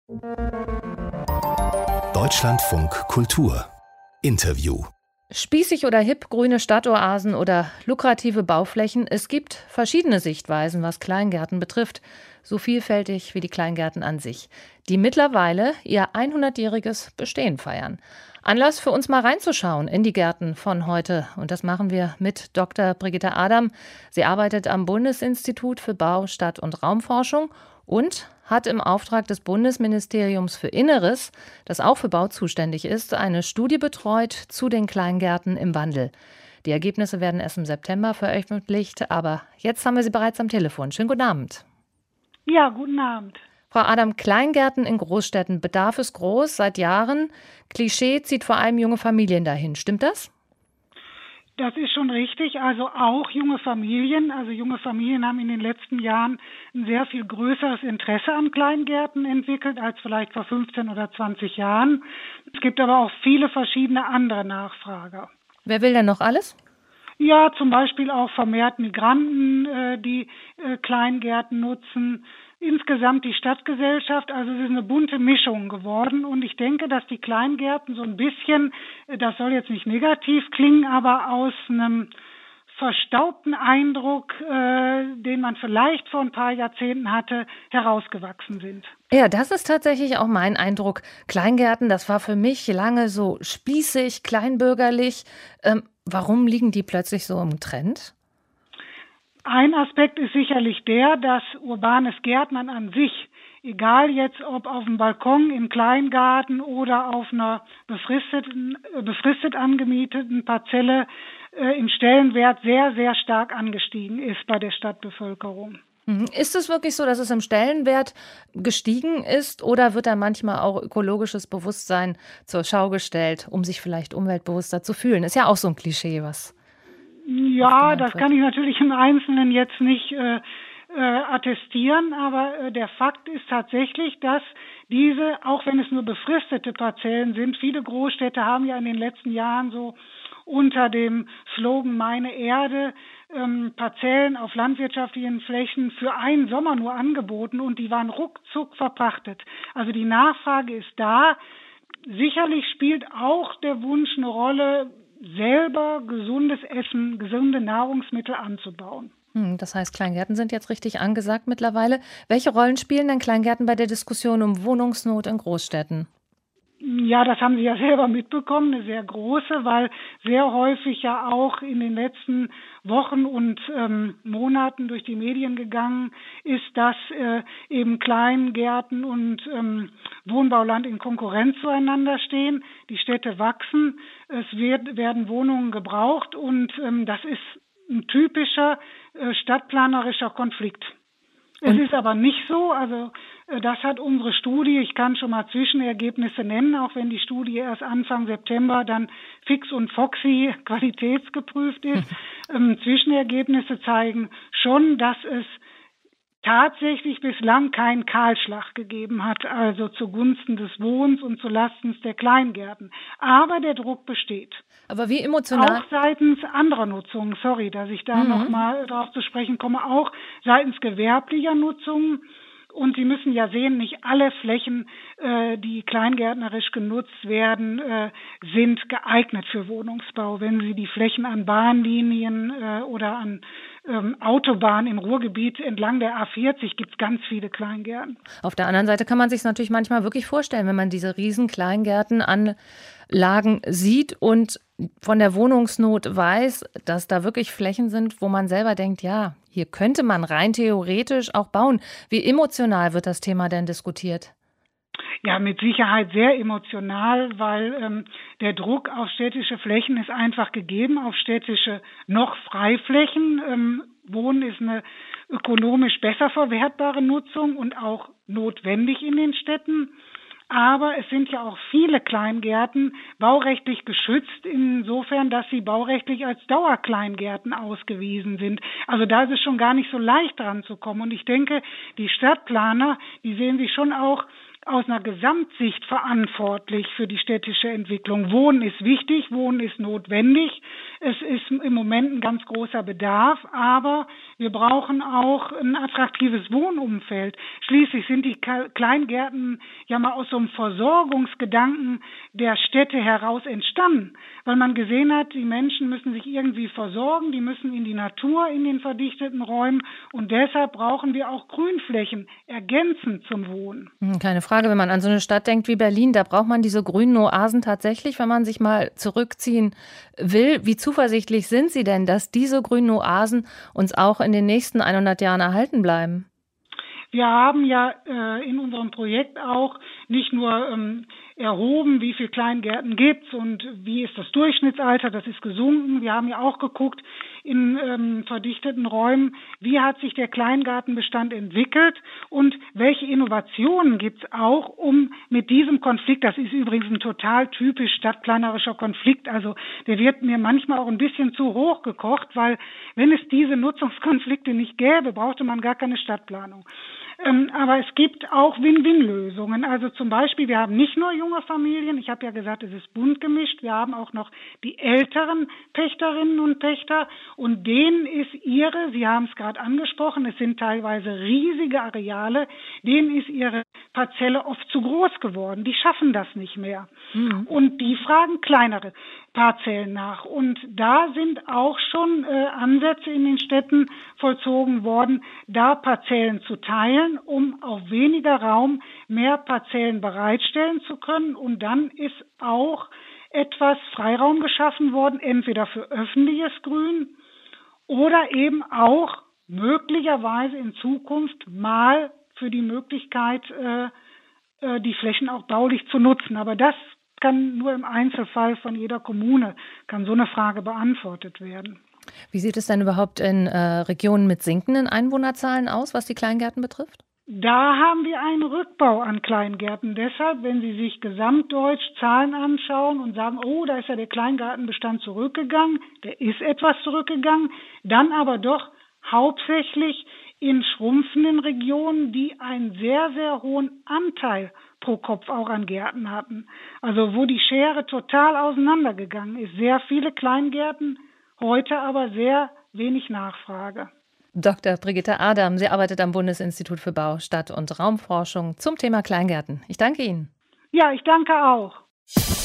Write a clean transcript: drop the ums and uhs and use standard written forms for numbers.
Deutschlandfunk Kultur Interview. Spießig oder hip, grüne Stadtoasen oder lukrative Bauflächen. Es gibt verschiedene Sichtweisen, was Kleingärten betrifft. So vielfältig wie die Kleingärten an sich, die mittlerweile ihr 100-jähriges Bestehen feiern. Anlass für uns mal reinzuschauen in die Gärten von heute. Und das machen wir mit Dr. Brigitte Adam. Sie arbeitet am Bundesinstitut für Bau-, Stadt- und Raumforschung und hat im Auftrag des Bundesministeriums für Inneres, das auch für Bau zuständig ist, eine Studie betreut zu den Kleingärten im Wandel. Die Ergebnisse werden erst im September veröffentlicht, aber jetzt haben wir sie bereits am Telefon. Schönen guten Abend. Ja, guten Abend. Frau Adam, Kleingärten in Großstädten, Bedarf ist groß, seit Jahren. Klischee zieht vor allem junge Familien dahin. Stimmt das? Das ist schon richtig. Also auch junge Familien. Also junge Familien haben in den letzten Jahren ein sehr viel größeres Interesse an Kleingärten entwickelt als vielleicht vor 15 oder 20 Jahren. Es gibt aber auch viele verschiedene andere Nachfrager. Wer will denn noch alles? Ja, zum Beispiel auch vermehrt Migranten, die Kleingärten nutzen. Insgesamt die Stadtgesellschaft, also es ist eine bunte Mischung geworden und ich denke, dass die Kleingärten so ein bisschen, das soll jetzt nicht negativ klingen, aber aus einem verstaubten Eindruck, den man vielleicht vor ein paar Jahrzehnten hatte, herausgewachsen sind. Ja, das ist tatsächlich auch mein Eindruck. Kleingärten, das war für mich lange so spießig, kleinbürgerlich. Warum liegen die plötzlich so im Trend? Ein Aspekt ist sicherlich der, dass urbanes Gärtnern an sich, egal jetzt ob auf dem Balkon im Kleingarten oder auf einer befristet angemieteten Parzelle, im Stellenwert sehr, sehr stark angestiegen ist bei der Stadtbevölkerung. Ist es wirklich so, dass es im Stellenwert gestiegen ist oder wird da manchmal auch ökologisches Bewusstsein zur Schau gestellt, um sich vielleicht umweltbewusster zu fühlen? Ist ja auch so ein Klischee, was. Ja, das kann ich natürlich im Einzelnen jetzt nicht attestieren, aber der Fakt ist tatsächlich, dass diese, auch wenn es nur befristete Parzellen sind, viele Großstädte haben ja in den letzten Jahren so unter dem Slogan Meine Erde Parzellen auf landwirtschaftlichen Flächen für einen Sommer nur angeboten und die waren ruckzuck verpachtet. Also die Nachfrage ist da. Sicherlich spielt auch der Wunsch eine Rolle, selber gesundes Essen, gesunde Nahrungsmittel anzubauen. Das heißt, Kleingärten sind jetzt richtig angesagt mittlerweile. Welche Rollen spielen denn Kleingärten bei der Diskussion um Wohnungsnot in Großstädten? Ja, das haben Sie ja selber mitbekommen, eine sehr große, weil sehr häufig ja auch in den letzten Wochen und Monaten durch die Medien gegangen ist, dass eben Kleingärten und Wohnbauland in Konkurrenz zueinander stehen. Die Städte wachsen, werden Wohnungen gebraucht und das ist ein typischer stadtplanerischer Konflikt. Es ist aber nicht so, also das hat unsere Studie, ich kann schon mal Zwischenergebnisse nennen, auch wenn die Studie erst Anfang September dann fix und foxy qualitätsgeprüft ist. Zwischenergebnisse zeigen schon, dass es tatsächlich bislang keinen Kahlschlag gegeben hat, also zugunsten des Wohnens und zulasten der Kleingärten. Aber der Druck besteht. Aber wie emotional? Auch seitens anderer Nutzungen, sorry, dass ich da nochmal darauf zu sprechen komme, auch seitens gewerblicher Nutzungen. Und Sie müssen ja sehen, nicht alle Flächen, die kleingärtnerisch genutzt werden, sind geeignet für Wohnungsbau. Wenn Sie die Flächen an Bahnlinien oder an Autobahnen im Ruhrgebiet entlang der A40 gibt es ganz viele Kleingärten. Auf der anderen Seite kann man sich es natürlich manchmal wirklich vorstellen, wenn man diese riesen Kleingärtenanlagen sieht und von der Wohnungsnot weiß, dass da wirklich Flächen sind, wo man selber denkt, ja, hier könnte man rein theoretisch auch bauen. Wie emotional wird das Thema denn diskutiert? Ja, mit Sicherheit sehr emotional, weil der Druck auf städtische Flächen ist einfach gegeben, auf städtische noch Freiflächen. Wohnen ist eine ökonomisch besser verwertbare Nutzung und auch notwendig in den Städten. Aber es sind ja auch viele Kleingärten baurechtlich geschützt, insofern, dass sie baurechtlich als Dauerkleingärten ausgewiesen sind. Also da ist es schon gar nicht so leicht dran zu kommen. Und ich denke, die Stadtplaner, die sehen sich schon auch aus einer Gesamtsicht verantwortlich für die städtische Entwicklung. Wohnen ist wichtig, Wohnen ist notwendig. Es ist im Moment ein ganz großer Bedarf, aber wir brauchen auch ein attraktives Wohnumfeld. Schließlich sind die Kleingärten ja mal aus so einem Versorgungsgedanken der Städte heraus entstanden, weil man gesehen hat, die Menschen müssen sich irgendwie versorgen, die müssen in die Natur, in den verdichteten Räumen, und deshalb brauchen wir auch Grünflächen ergänzend zum Wohnen. Keine Frage, wenn man an so eine Stadt denkt wie Berlin, da braucht man diese grünen Oasen tatsächlich, wenn man sich mal zurückziehen will. Wie zuversichtlich sind Sie denn, dass diese grünen Oasen uns auch in den nächsten 100 Jahren erhalten bleiben? Wir haben ja in unserem Projekt auch nicht nur erhoben, wie viele Kleingärten gibt's und wie ist das Durchschnittsalter, das ist gesunken. Wir haben ja auch geguckt in verdichteten Räumen, wie hat sich der Kleingartenbestand entwickelt und welche Innovationen gibt's auch, um mit diesem Konflikt, das ist übrigens ein total typisch stadtplanerischer Konflikt, also der wird mir manchmal auch ein bisschen zu hoch gekocht, weil wenn es diese Nutzungskonflikte nicht gäbe, brauchte man gar keine Stadtplanung. Aber es gibt auch Win-Win-Lösungen. Also zum Beispiel, wir haben nicht nur junge Familien, ich habe ja gesagt, es ist bunt gemischt, wir haben auch noch die älteren Pächterinnen und Pächter und denen ist Sie haben es gerade angesprochen, es sind teilweise riesige Areale, denen ist ihre Parzelle oft zu groß geworden, die schaffen das nicht mehr. Und die fragen kleinere Parzellen nach. Und da sind auch schon Ansätze in den Städten vollzogen worden, da Parzellen zu teilen, um auf weniger Raum mehr Parzellen bereitstellen zu können. Und dann ist auch etwas Freiraum geschaffen worden, entweder für öffentliches Grün oder eben auch möglicherweise in Zukunft mal für die Möglichkeit, die Flächen auch baulich zu nutzen. Aber das kann nur im Einzelfall von jeder Kommune, kann so eine Frage beantwortet werden. Wie sieht es denn überhaupt in Regionen mit sinkenden Einwohnerzahlen aus, was die Kleingärten betrifft? Da haben wir einen Rückbau an Kleingärten. Deshalb, wenn Sie sich gesamtdeutsch Zahlen anschauen und sagen, oh, da ist ja der Kleingartenbestand zurückgegangen, der ist etwas zurückgegangen, dann aber doch hauptsächlich in schrumpfenden Regionen, die einen sehr, sehr hohen Anteil pro Kopf auch an Gärten hatten. Also wo die Schere total auseinandergegangen ist. Sehr viele Kleingärten, heute aber sehr wenig Nachfrage. Dr. Brigitte Adam, sie arbeitet am Bundesinstitut für Bau, Stadt- und Raumforschung zum Thema Kleingärten. Ich danke Ihnen. Ja, ich danke auch.